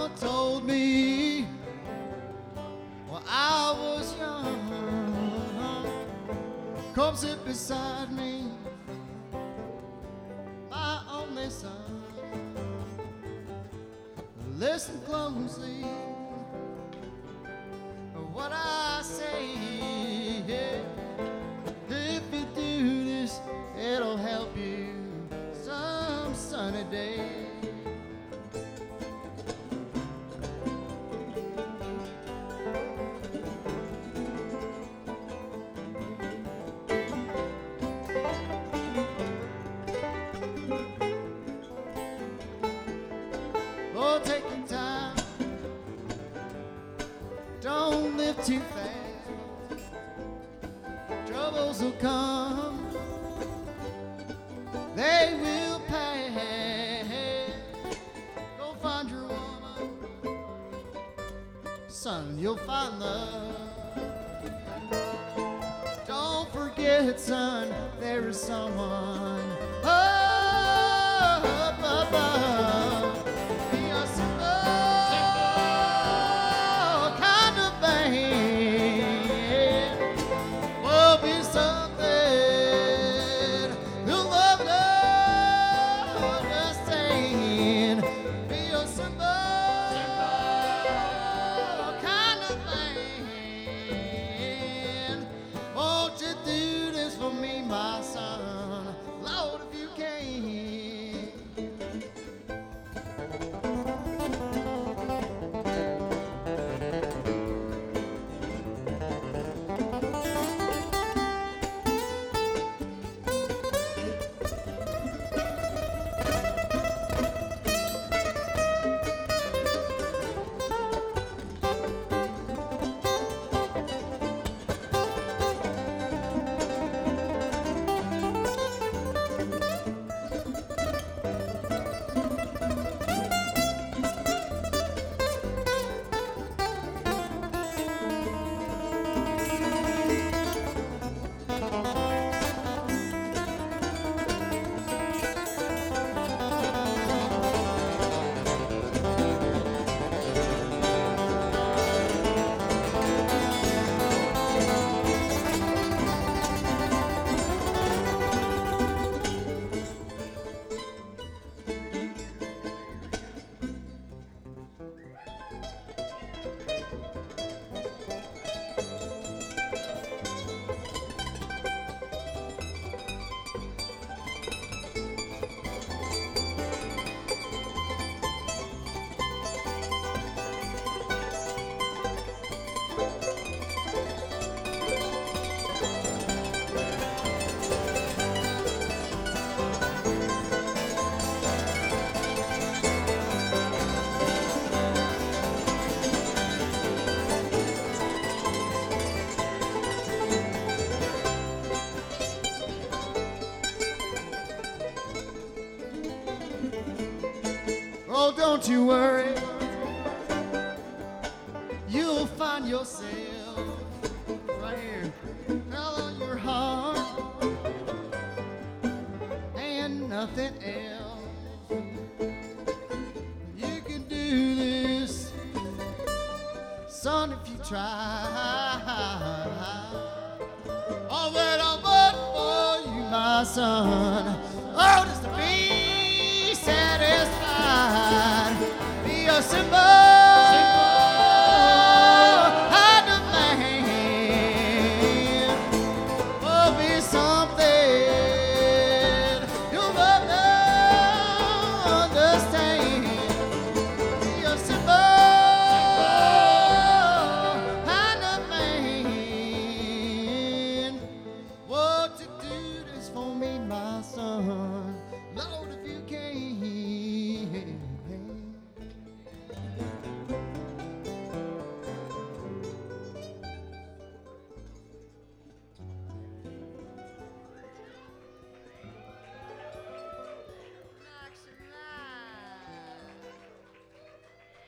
Mama told me when I was young, come sit beside me, my only son. Listen closely to what I say. If you do this, it'll help you some sunny day. Oh, take your time. Don't live too fast. Troubles will come. They will pass. Go find your woman. Son, you'll find love. Don't forget, son, there is someone up above. Be a simple kind of man. Will be something you'll love to understand. Be a simple kind of man. Won't you do this for me, my son? Lord, if you can. Oh, don't you worry. You'll find yourself right here, telling your heart and nothing else. You can do this, son, if you try. All that I want for you, my son, oh, just to be satisfied. Be a simple